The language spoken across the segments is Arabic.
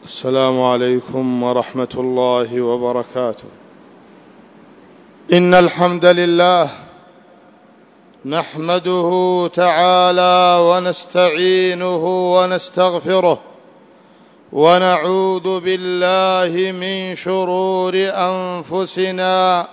السلام عليكم ورحمة الله وبركاته. إن الحمد لله نحمده تعالى ونستعينه ونستغفره، ونعوذ بالله من شرور أنفسنا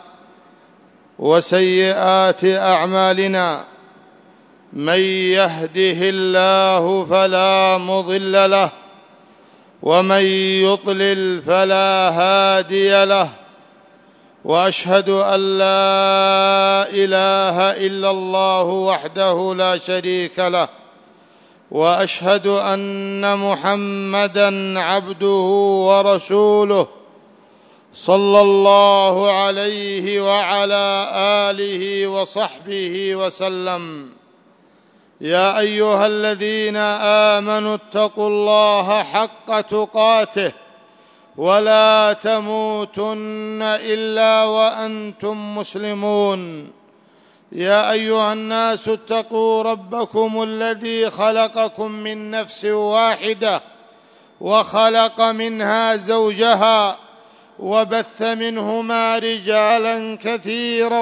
وسيئات أعمالنا. من يهده الله فلا مضل له، ومن يضلل فلا هادي له، وأشهد أن لا إله إلا الله وحده لا شريك له، وأشهد أن محمدًا عبده ورسوله صلى الله عليه وعلى آله وصحبه وسلم. يا أيها الذين آمنوا اتقوا الله حق تقاته ولا تموتن إلا وأنتم مسلمون. يا أيها الناس اتقوا ربكم الذي خلقكم من نفس واحدة، وخلق منها زوجها، وبث منهما رجالا كثيرا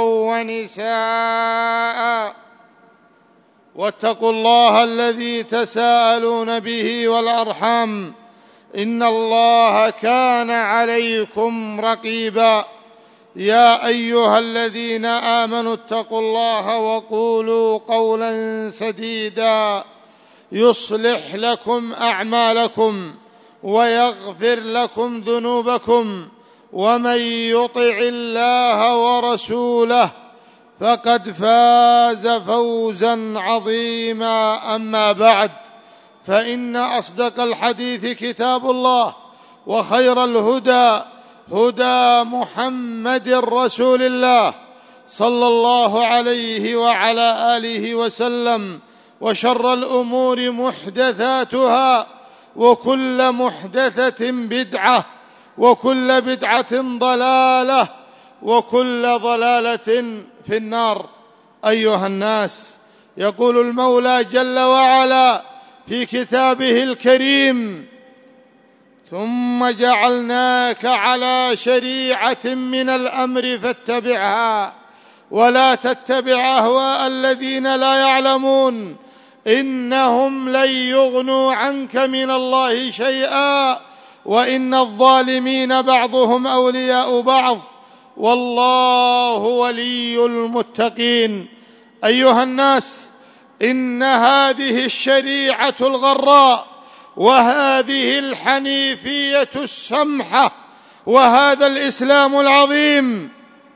ونساء. واتقوا الله الذي تساءلون به والأرحام، إن الله كان عليكم رقيبا. يا أيها الذين آمنوا اتقوا الله وقولوا قولا سديدا يصلح لكم أعمالكم ويغفر لكم ذنوبكم، ومن يطع الله ورسوله فقد فاز فوزا عظيما. أما بعد، فإن أصدق الحديث كتاب الله، وخير الهدى هدى محمد رسول الله صلى الله عليه وعلى آله وسلم، وشر الأمور محدثاتها، وكل محدثة بدعة، وكل بدعة ضلالة، وكل ضلالة في النار. أيها الناس، يقول المولى جل وعلا في كتابه الكريم: ثم جعلناك على شريعة من الأمر فاتبعها ولا تتبع أهواء الذين لا يعلمون، إنهم لن يغنوا عنك من الله شيئا، وإن الظالمين بعضهم أولياء بعض، والله ولي المتقين. أيها الناس، إن هذه الشريعة الغراء، وهذه الحنيفية السمحة، وهذا الإسلام العظيم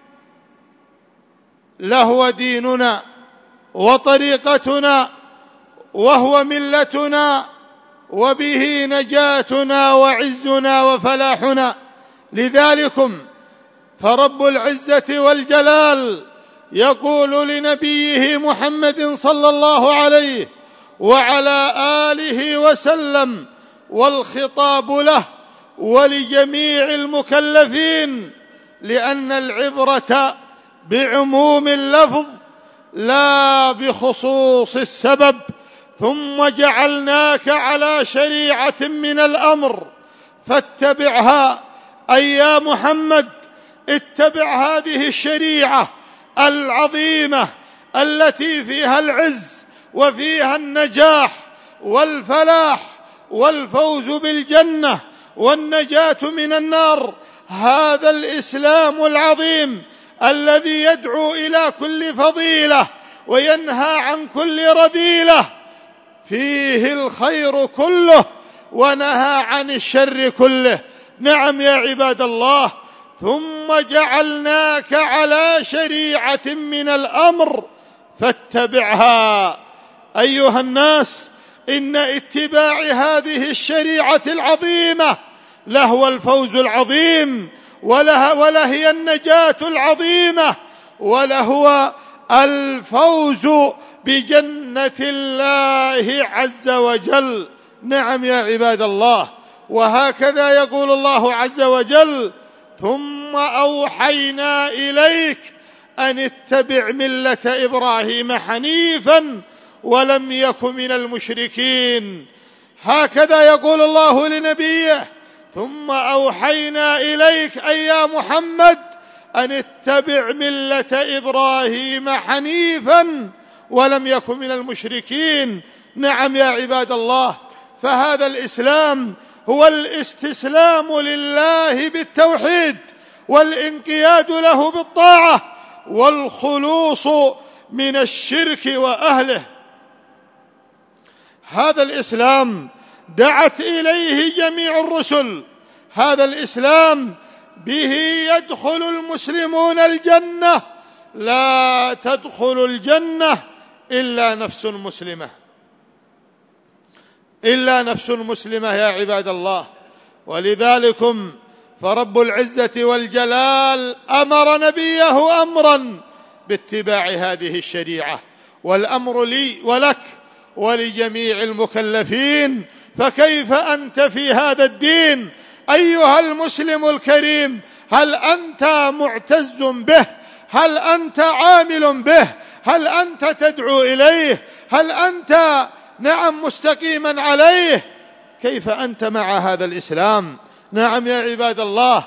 لهو ديننا وطريقتنا، وهو ملتنا، وبه نجاتنا وعزنا وفلاحنا. لذلكم فرب العزة والجلال يقول لنبيه محمد صلى الله عليه وعلى آله وسلم، والخطاب له ولجميع المكلفين، لأن العبرة بعموم اللفظ لا بخصوص السبب: ثم جعلناك على شريعة من الأمر فاتبعها. أي يا محمد، اتبع هذه الشريعة العظيمة التي فيها العز وفيها النجاح والفلاح والفوز بالجنة والنجاة من النار. هذا الإسلام العظيم الذي يدعو إلى كل فضيلة وينهى عن كل رذيلة، فيه الخير كله ونهى عن الشر كله. نعم يا عباد الله، ثم جعلناك على شريعة من الأمر فاتبعها. أيها الناس، إن اتباع هذه الشريعة العظيمة لهو الفوز العظيم، ولهي النجاة العظيمة، ولهو الفوز بجنة الله عز وجل. نعم يا عباد الله، وهكذا يقول الله عز وجل: ثم أوحينا إليك أن اتبع ملة إبراهيم حنيفا ولم يك من المشركين. هكذا يقول الله لنبيه ثم أوحينا إليك أي يا محمد أن اتبع ملة إبراهيم حنيفا ولم يكن من المشركين. نعم يا عباد الله، فهذا الإسلام هو الاستسلام لله بالتوحيد والانقياد له بالطاعة والخلوص من الشرك وأهله. هذا الإسلام دعت إليه جميع الرسل، هذا الإسلام به يدخل المسلمون الجنة، لا تدخل الجنة إلا نفس مسلمة، إلا نفس مسلمة يا عباد الله. ولذلكم فرب العزة والجلال أمر نبيه أمرا باتباع هذه الشريعة، والأمر لي ولك ولجميع المكلفين. فكيف أنت في هذا الدين أيها المسلم الكريم؟ هل أنت معتز به؟ هل أنت عامل به؟ هل أنت تدعو إليه؟ هل أنت مستقيما عليه؟ كيف أنت مع هذا الإسلام؟ نعم يا عباد الله،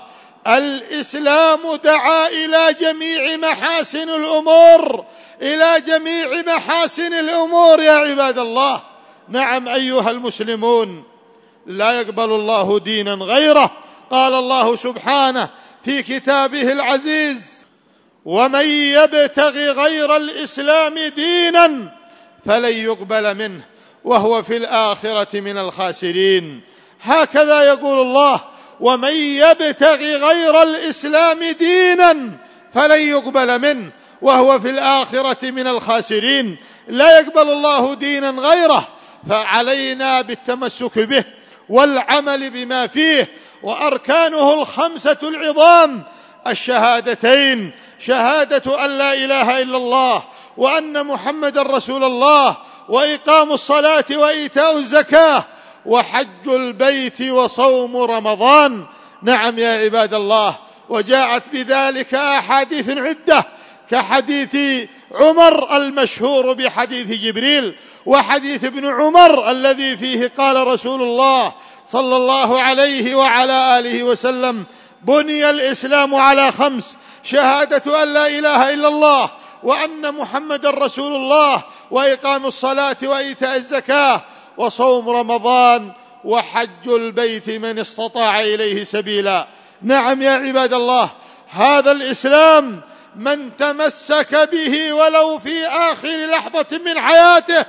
الإسلام دعا إلى جميع محاسن الأمور، إلى جميع محاسن الأمور يا عباد الله. نعم أيها المسلمون، لا يقبل الله دينا غيره. قال الله سبحانه في كتابه العزيز: ومن يبتغ غير الإسلام دينا فلن يقبل منه وهو في الآخرة من الخاسرين. هكذا يقول الله: ومن يبتغ غير الإسلام دينا فلن يقبل منه وهو في الآخرة من الخاسرين. لا يقبل الله دينا غيره، فعلينا بالتمسك به والعمل بما فيه. وأركانه الخمسة العظام: الشهادتين، شهادة أن لا إله إلا الله وأن محمد رسول الله، وإقام الصلاة وإيتاء الزكاة، وحج البيت وصوم رمضان. نعم يا عباد الله، وجاءت بذلك أحاديث عدة، كحديث عمر المشهور بحديث جبريل، وحديث ابن عمر الذي فيه قال رسول الله صلى الله عليه وعلى آله وسلم: بني الإسلام على 5: شهادة أن لا إله إلا الله وأن محمد رسول الله، وإقام الصلاة وإيتاء الزكاة، وصوم رمضان، وحج البيت من استطاع إليه سبيلا. نعم يا عباد الله، هذا الإسلام من تمسك به ولو في آخر لحظة من حياته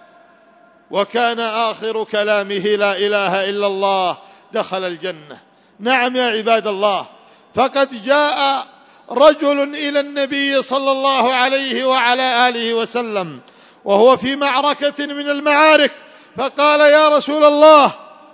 وكان آخر كلامه لا إله إلا الله دخل الجنة. نعم يا عباد الله، فقد جاء رجل إلى النبي صلى الله عليه وعلى آله وسلم وهو في معركة من المعارك، فقال: يا رسول الله،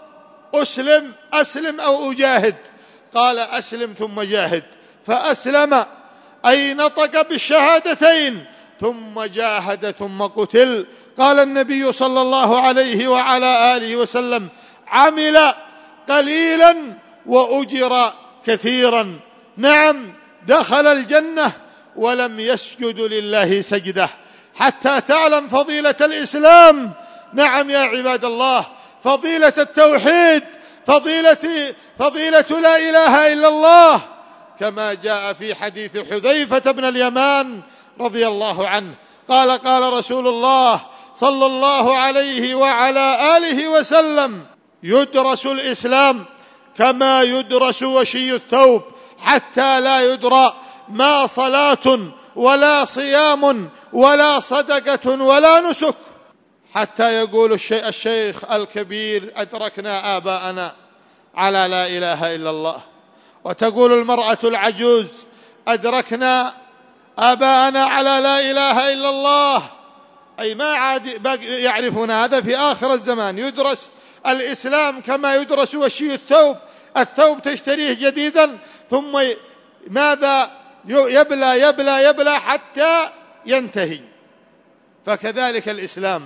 أسلم أو أجاهد؟ قال: أسلم ثم جاهد. فأسلم، أي نطق بالشهادتين، ثم جاهد ثم قتل. قال النبي صلى الله عليه وعلى آله وسلم: عمل قليلا وأجر كثيرا. نعم، دخل الجنة ولم يسجد لله سجدة. حتى تعلم فضيلة الإسلام. نعم يا عباد الله، فضيلة التوحيد، فضيلة لا إله إلا الله، كما جاء في حديث حذيفة بن اليمان رضي الله عنه قال رسول الله صلى الله عليه وعلى آله وسلم: يدرس الإسلام كما يدرس وشي الثوب، حتى لا يدرى ما صلاة ولا صيام ولا صدقة ولا نسك، حتى يقول الشيخ الكبير: أدركنا آباءنا على لا إله إلا الله. وتقول المرأة العجوز: أدركنا آباءنا على لا إله إلا الله. أي ما عاد يعرفون هذا. في آخر الزمان يدرس الإسلام كما يدرس وشي الثوب تشتريه جديدا، ثم ماذا يبلى حتى ينتهي. فكذلك الإسلام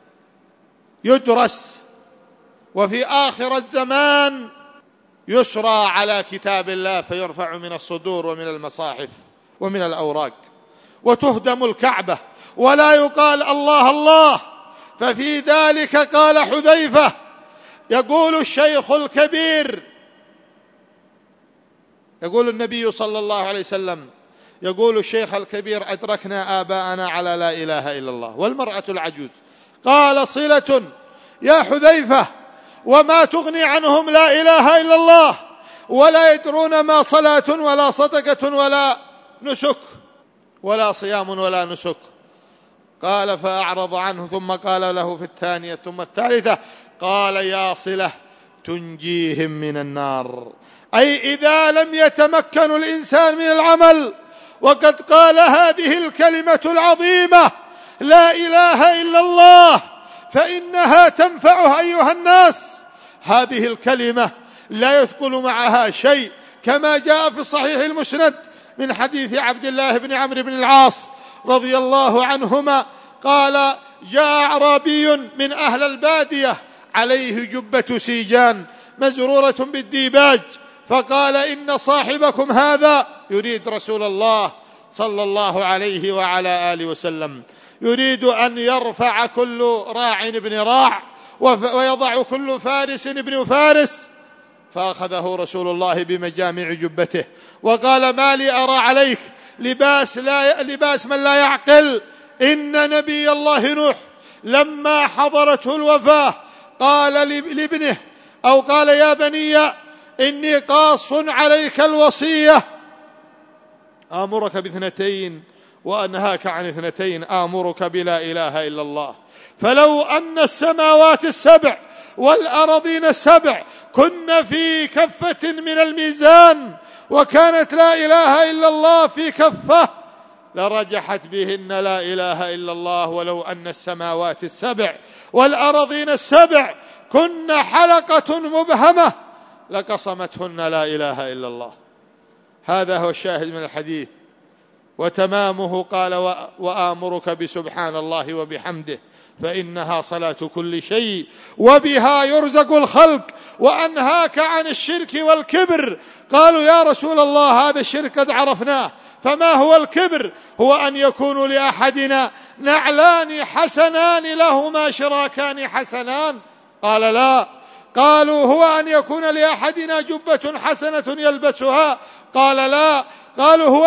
يدرس، وفي آخر الزمان يسرى على كتاب الله فيرفع من الصدور ومن المصاحف ومن الأوراق، وتهدم الكعبة ولا يقال الله الله. ففي ذلك قال حذيفة، يقول الشيخ الكبير يقول النبي صلى الله عليه وسلم، يقول الشيخ الكبير: أدركنا آباءنا على لا إله إلا الله. والمرأة العجوز قال: صلة يا حذيفة، وما تغني عنهم لا إله إلا الله، ولا يدرون ما صلاة ولا صدقة ولا نسك ولا صيام ولا نسك. قال: فأعرض عنه، ثم قال له في الثانية ثم الثالثة، قال: يا صلة تنجيهم من النار. أي إذا لم يتمكن الإنسان من العمل وقد قال هذه الكلمة العظيمة لا إله إلا الله، فإنها تنفعه أيها الناس. هذه الكلمة لا يثقل معها شيء، كما جاء في الصحيح المسند من حديث عبد الله بن عمرو بن العاص رضي الله عنهما قال: جاء أعرابي من أهل البادية عليه جبة سيجان مزرورة بالديباج، فقال: إن صاحبكم هذا، يريد رسول الله صلى الله عليه وعلى آله وسلم، يريد أن يرفع كل راع ابن راع ويضع كل فارس ابن فارس. فأخذه رسول الله بمجامع جبته وقال: ما لي أرى عليك لباس من لا يعقل. إن نبي الله نوح لما حضرته الوفاة قال لابنه، أو قال: يا بني إني قاص عليك الوصية، آمرك باثنتين وأنهاك عن اثنتين، آمرك بلا إله إلا الله. فلو أن السماوات السبع والأرضين السبع كن في كفة من الميزان وكانت لا إله إلا الله في كفة لرجحت بهن لا إله إلا الله، ولو أن السماوات السبع والأرضين السبع كن حلقة مبهمة لقصمتهن لا إله إلا الله. هذا هو الشاهد من الحديث. وتمامه قال: وآمرك بسبحان الله وبحمده، فإنها صلاة كل شيء وبها يرزق الخلق، وأنهاك عن الشرك والكبر. قالوا: يا رسول الله هذا الشرك قد عرفناه، فما هو الكبر؟ هو أن يكون لأحدنا نعلان حسنان لهما شراكان حسنان. قال: لا. قالوا: هو أن يكون لأحدنا جبة حسنة يلبسها. قال: لا. قالوا: هو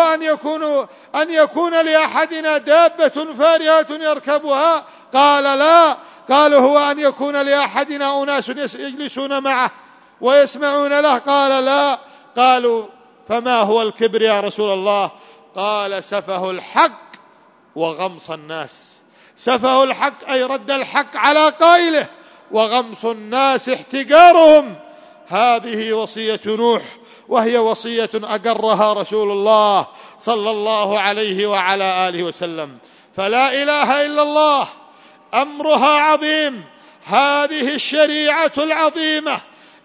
أن يكون لأحدنا دابة فارهة يركبها. قال: لا. قالوا: هو أن يكون لأحدنا أناس يجلسون معه ويسمعون له. قال: لا. قالوا: فما هو الكبر يا رسول الله؟ قال: سفه الحق وغمص الناس. سفه الحق أي رد الحق على قائله، وغمص الناس احتقارهم. هذه وصية نوح، وهي وصية أقرها رسول الله صلى الله عليه وعلى آله وسلم. فلا إله إلا الله أمرها عظيم. هذه الشريعة العظيمة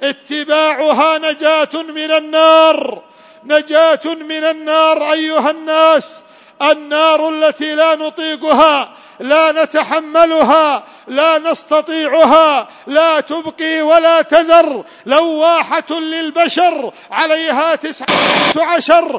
اتباعها نجاة من النار، نجاة من النار أيها الناس. النار التي لا نطيقها، لا نتحملها، لا نستطيعها، لا تبقي ولا تذر، لواحة للبشر، عليها 19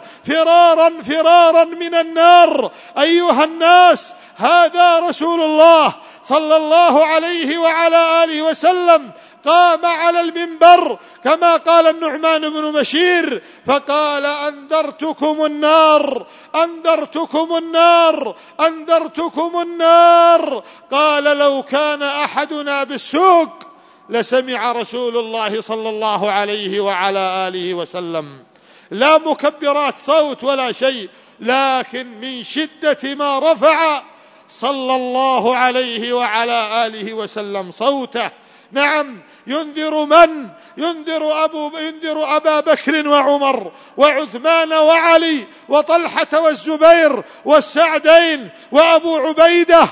فرارا من النار. أيها الناس، هذا رسول الله صلى الله عليه وعلى آله وسلم قام على المنبر كما قال النعمان بن بشير فقال: أنذرتكم النار، أنذرتكم النار، أنذرتكم النار. قال: لو كان أحدنا بالسوق لسمع رسول الله صلى الله عليه وعلى آله وسلم، لا مكبرات صوت ولا شيء، لكن من شدة ما رفع صلى الله عليه وعلى آله وسلم صوته. نعم، ينذر من؟ ينذر أبا بكر وعمر وعثمان وعلي وطلحة والزبير والسعدين وأبو عبيدة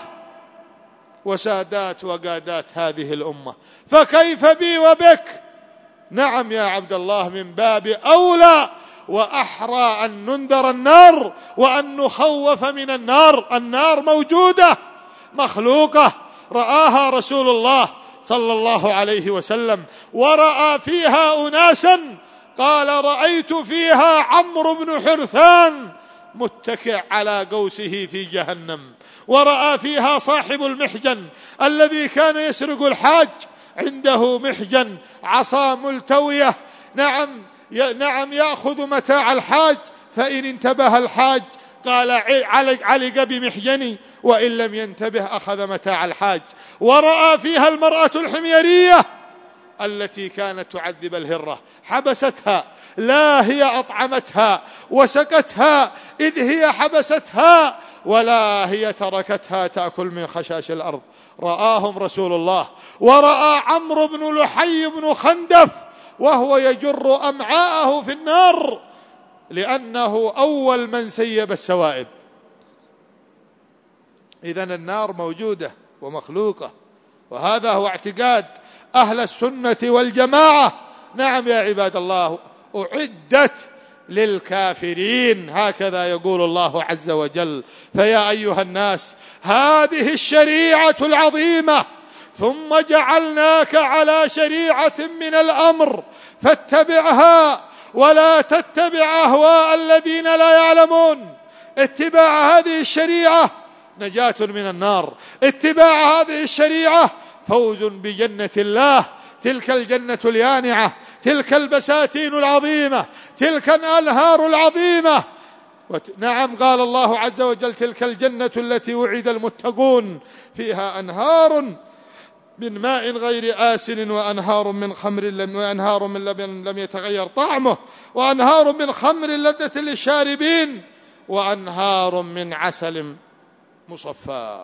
وسادات وقادات هذه الأمة، فكيف بي وبك؟ نعم يا عبد الله، من باب أولى وأحرى أن ننذر النار وأن نخوف من النار. النار موجودة مخلوقة، رآها رسول الله صلى الله عليه وسلم، ورأى فيها أناسا قال: رأيت فيها عمرو بن حرثان متكئ على قوسه في جهنم، ورأى فيها صاحب المحجن الذي كان يسرق الحاج، عنده محجن عصا ملتوية، نعم، نعم يأخذ متاع الحاج، فإن انتبه الحاج قال علق بمحجني، وإن لم ينتبه أخذ متاع الحاج. ورأى فيها المرأة الحميرية التي كانت تعذب الهرة، حبستها، لا هي أطعمتها وسقتها، إذ هي حبستها ولا هي تركتها تأكل من خشاش الأرض. رآهم رسول الله، ورأى عمرو بن لحي بن خندف وهو يجر أمعاءه في النار، لأنه أول من سيب السوائب. إذن النار موجودة ومخلوقة، وهذا هو اعتقاد أهل السنة والجماعة. نعم يا عباد الله، أعدت للكافرين، هكذا يقول الله عز وجل. فيا أيها الناس، هذه الشريعة العظيمة، ثم جعلناك على شريعة من الأمر فاتبعها ولا تتبع أهواء الذين لا يعلمون. اتباع هذه الشريعة نجاة من النار، اتباع هذه الشريعة فوز بجنة الله، تلك الجنة اليانعة، تلك البساتين العظيمة، تلك الأنهار العظيمة. نعم قال الله عز وجل: تلك الجنة التي وعد المتقون، فيها أنهار من ماء غير آسن، وأنهار من خمر وأنهار من لبن لم يتغير طعمه، وأنهار من خمر لذة للشاربين، وأنهار من عسل مصفى.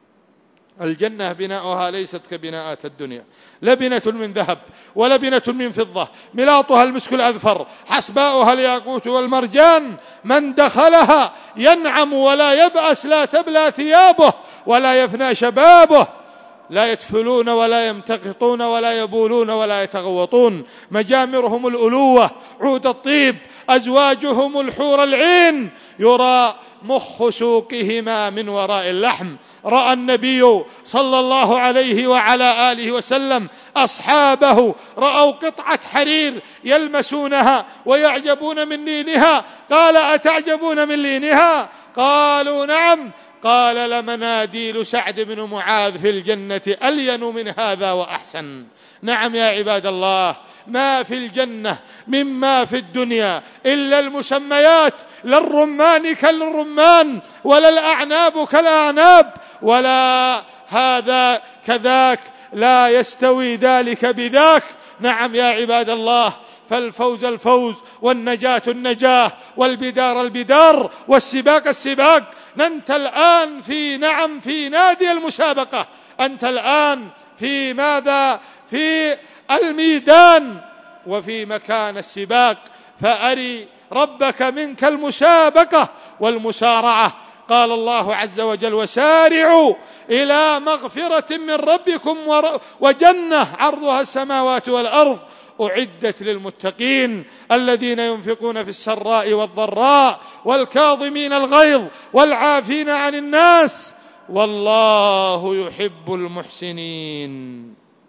الجنة بناؤها ليست كبناءات الدنيا، لبنة من ذهب ولبنة من فضة، ملاطها المسك الأذفر، حسباؤها الياقوت والمرجان. من دخلها ينعم ولا يبأس، لا تبلى ثيابه ولا يفنى شبابه، لا يتفلون ولا يمتقطون ولا يبولون ولا يتغوطون. مجامرهم الألوة عود الطيب، أزواجهم الحور العين، يرى مخ سوقهما من وراء اللحم. رأى النبي صلى الله عليه وعلى آله وسلم أصحابه رأوا قطعة حرير يلمسونها ويعجبون من لينها، قال: أتعجبون من لينها؟ قالوا: نعم. قال: لمناديل سعد بن معاذ في الجنة ألين من هذا وأحسن. نعم يا عباد الله، ما في الجنة مما في الدنيا إلا المسميات، لا الرمان كالرمان ولا الأعناب كالأعناب ولا هذا كذاك، لا يستوي ذلك بذاك. نعم يا عباد الله، فالفوز الفوز، والنجاة النجاة، والبدار البدار، والسباق السباق. أنت الآن في نادي المسابقة، أنت الآن في ماذا؟ في الميدان وفي مكان السباق، فأري ربك منك المسابقة والمسارعة. قال الله عز وجل: وسارعوا إلى مغفرة من ربكم وجنة عرضها السماوات والأرض أعدت للمتقين الذين ينفقون في السراء والضراء والكاظمين الغيظ والعافين عن الناس والله يحب المحسنين.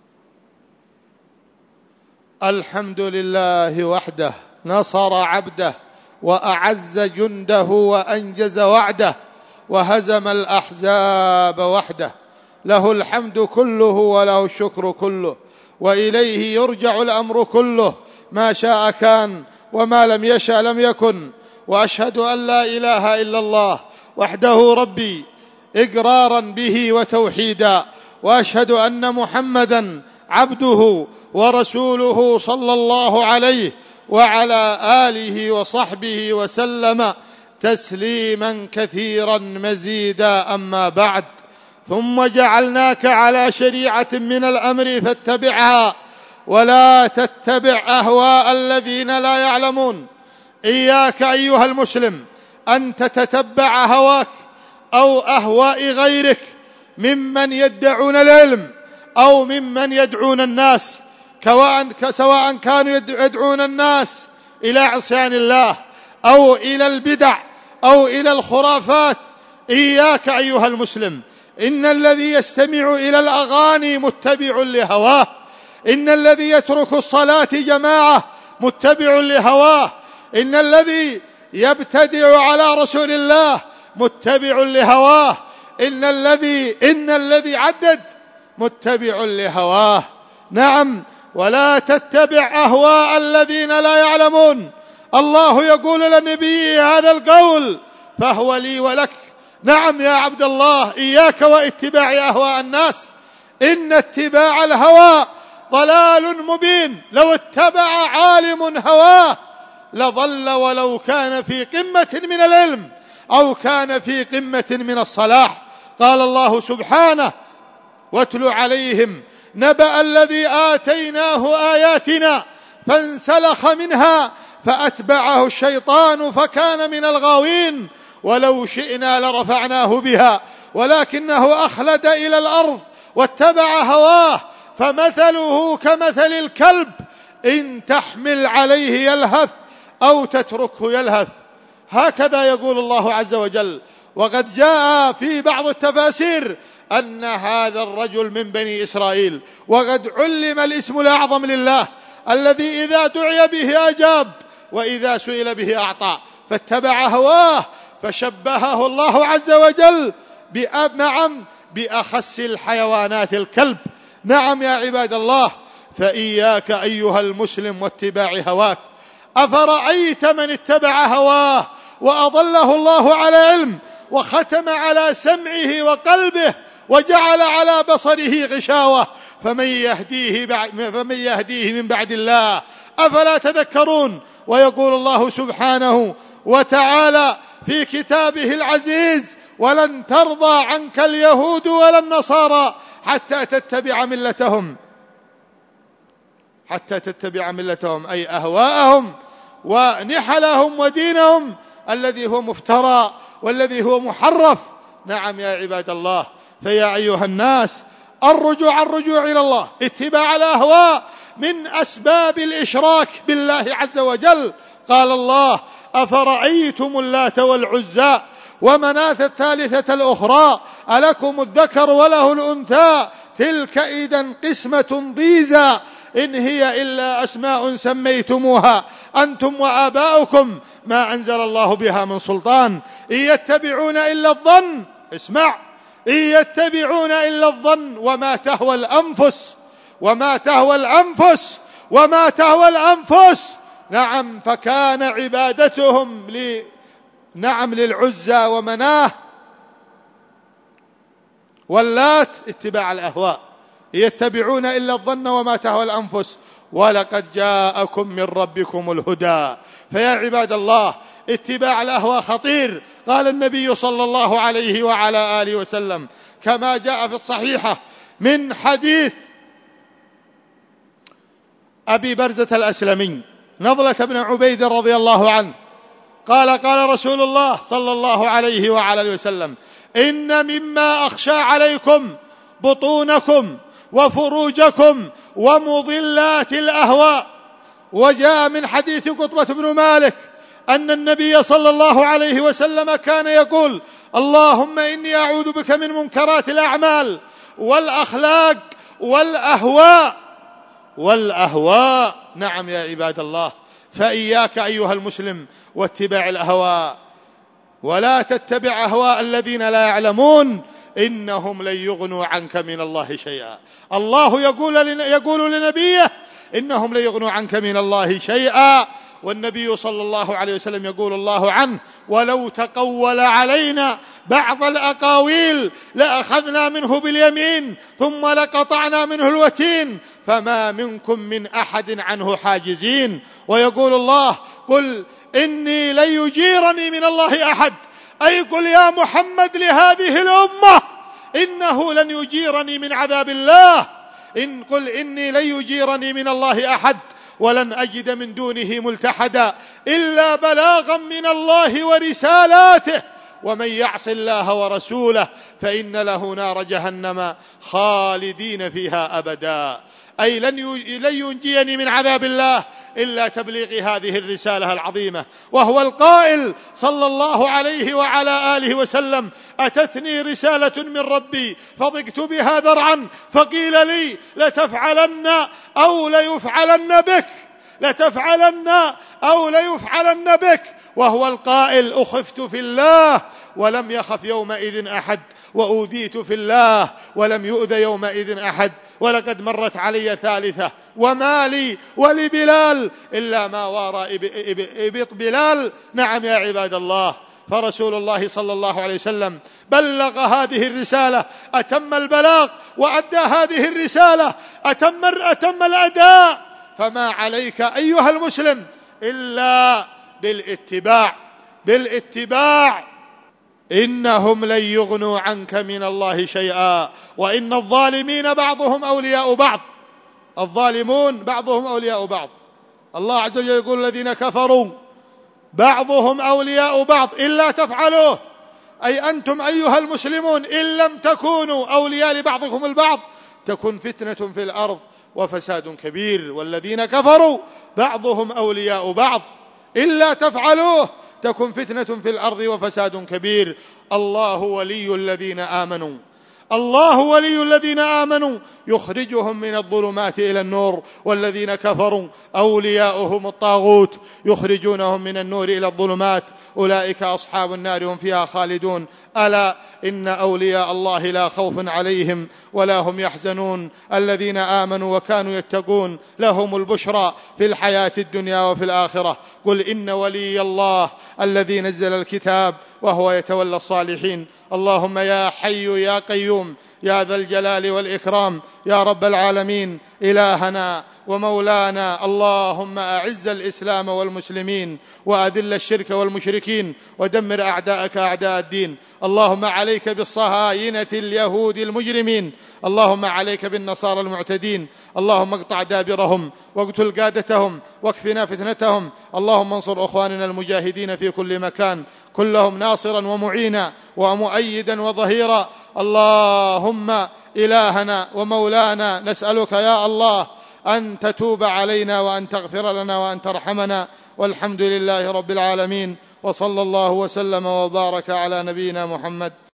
الحمد لله وحده، نصر عبده وأعز جنده وأنجز وعده وهزم الأحزاب وحده. له الحمد كله وله الشكر كله، وإليه يرجع الأمر كله، ما شاء كان وما لم يشأ لم يكن. وأشهد أن لا إله إلا الله وحده ربي إقرارا به وتوحيدا، وأشهد أن محمدا عبده ورسوله صلى الله عليه وعلى آله وصحبه وسلم تسليما كثيرا مزيدا. أما بعد، ثم جعلناك على شريعة من الأمر فاتبعها ولا تتبع أهواء الذين لا يعلمون. إياك أيها المسلم أن تتتبع هواك أو أهواء غيرك ممن يدعون العلم أو ممن يدعون الناس، سواء كانوا يدعون الناس إلى عصيان الله أو إلى البدع أو إلى الخرافات. إياك أيها المسلم، إن الذي يستمع إلى الأغاني متبع لهواه، إن الذي يترك الصلاة جماعة متبع لهواه، إن الذي يبتدع على رسول الله متبع لهواه، إن الذي عدد متبع لهواه. نعم، ولا تتبع أهواء الذين لا يعلمون. الله يقول لنبيه هذا القول فهو لي ولك. نعم يا عبد الله، إياك واتباع أهواء الناس، إن اتباع الهوى ضلال مبين. لو اتبع عالم هواه لضل ولو كان في قمة من العلم أو كان في قمة من الصلاح. قال الله سبحانه: واتل عليهم نبأ الذي آتيناه آياتنا فانسلخ منها فأتبعه الشيطان فكان من الغاوين ولو شئنا لرفعناه بها ولكنه أخلد إلى الأرض واتبع هواه فمثله كمثل الكلب إن تحمل عليه يلهث أو تتركه يلهث. هكذا يقول الله عز وجل. وقد جاء في بعض التفاسير أن هذا الرجل من بني إسرائيل، وقد علم الاسم الأعظم لله الذي إذا دعي به أجاب وإذا سئل به أعطى، فاتبع هواه فشبهه الله عز وجل بأخس الحيوانات الكلب. نعم يا عباد الله، فإياك أيها المسلم واتباع هواك. أفرأيت من اتبع هواه وأضله الله على علم وختم على سمعه وقلبه وجعل على بصره غشاوة فمن يهديه من بعد الله؟ أفلا تذكرون؟ ويقول الله سبحانه وتعالى في كتابه العزيز: ولن ترضى عنك اليهود ولا النصارى حتى تتبع ملتهم، أي أهواءهم ونحلهم ودينهم الذي هو مفترى والذي هو محرف. نعم يا عباد الله، فيا أيها الناس، الرجوع إلى الله، اتباع الأهواء من أسباب الإشراك بالله عز وجل. قال الله: أفرأيتم اللات والعزى ومناة الثالثة الأخرى ألكم الذكر وله الأنثى تلك إذا قسمة ضيزى إن هي إلا أسماء سميتموها أنتم وآباؤكم ما أنزل الله بها من سلطان إن يتبعون إلا الظن. اسمع، إن يتبعون إلا الظن وما تهوى الأنفس. نعم، فكان عبادتهم للعزى ومناه واللات اتباع الأهواء. يتبعون إلا الظن وما تهوى الأنفس ولقد جاءكم من ربكم الهدى. فيا عباد الله، اتباع الأهواء خطير. قال النبي صلى الله عليه وعلى آله وسلم كما جاء في الصحيحة من حديث أبي برزة الأسلمي نضلة بن عبيد رضي الله عنه قال رسول الله صلى الله عليه وعلى آله وسلم: إن مما أخشى عليكم بطونكم وفروجكم ومضلات الأهواء. وجاء من حديث قطبة بن مالك أن النبي صلى الله عليه وسلم كان يقول: اللهم إني أعوذ بك من منكرات الأعمال والأخلاق والأهواء. نعم يا عباد الله، فإياك أيها المسلم واتباع الأهواء، ولا تتبع أهواء الذين لا يعلمون إنهم لن يغنوا عنك من الله شيئا. الله يقول لنبيه: إنهم لن يغنوا عنك من الله شيئا. والنبي صلى الله عليه وسلم يقول الله عنه: ولو تقول علينا بعض الأقاويل لأخذنا منه باليمين ثم لقطعنا منه الوتين فما منكم من أحد عنه حاجزين. ويقول الله: قل إني لن يجيرني من الله أحد، أي قل يا محمد لهذه الأمة إنه لن يجيرني من عذاب الله. قل إني لن يجيرني من الله أحد ولن أجد من دونه ملتحدا إلا بلاغا من الله ورسالاته ومن يعص الله ورسوله فإن له نار جهنم خالدين فيها أبدا. أي لن ينجيني من عذاب الله إلا تبليغ هذه الرسالة العظيمة. وهو القائل صلى الله عليه وعلى آله وسلم: أتتني رسالة من ربي فضقت بها ذرعا فقيل لي لتفعلن أو ليفعلن بك وهو القائل: أخفت في الله ولم يخف يومئذ أحد وأوذيت في الله ولم يؤذ يومئذ أحد ولقد مرت علي ثالثة، وما لي ولبلال إلا ما وارى إبط بلال. نعم يا عباد الله، فرسول الله صلى الله عليه وسلم بلغ هذه الرسالة، أتم البلاغ وأدى هذه الرسالة، أتم الأداء. فما عليك أيها المسلم إلا بالاتباع. إنهم لن يغنوا عنك من الله شيئا، وإن الظالمين بعضهم أولياء بعض. الظالمون بعضهم أولياء بعض. الله عز وجل يقول الذين كفروا بعضهم أولياء بعض إلا تفعلوه، أي أنتم أيها المسلمون إن لم تكونوا أولياء لبعضكم البعض تكن فتنة في الأرض وفساد كبير. والذين كفروا بعضهم أولياء بعض إلا تفعلوه تكن فتنة في الأرض وفساد كبير. الله ولي الذين آمنوا يخرجهم من الظلمات إلى النور، والذين كفروا أولياؤهم الطاغوت يخرجونهم من النور إلى الظلمات، أولئك أصحاب النار هم فيها خالدون. ألا إن أولياء الله لا خوف عليهم ولا هم يحزنون، الذين آمنوا وكانوا يتقون لهم البشرى في الحياة الدنيا وفي الآخرة. قل إن ولي الله الذي نزل الكتاب وهو يتولى الصالحين. اللهم يا حي يا قيوم يا ذا الجلال والإكرام يا رب العالمين، إلهنا ومولانا، اللهم أعز الإسلام والمسلمين وأذل الشرك والمشركين ودمر أعداءك أعداء الدين. اللهم عليك بالصهاينة اليهود المجرمين، اللهم عليك بالنصارى المعتدين، اللهم اقطع دابرهم واقتل قادتهم واكفنا فتنتهم. اللهم انصر أخواننا المجاهدين في كل مكان، كلهم ناصرا ومعينا ومؤيدا وظهيرا. اللهم إلهنا ومولانا، نسألك يا الله أن تتوب علينا وأن تغفر لنا وأن ترحمنا، والحمد لله رب العالمين، وصلى الله وسلم وبارك على نبينا محمد.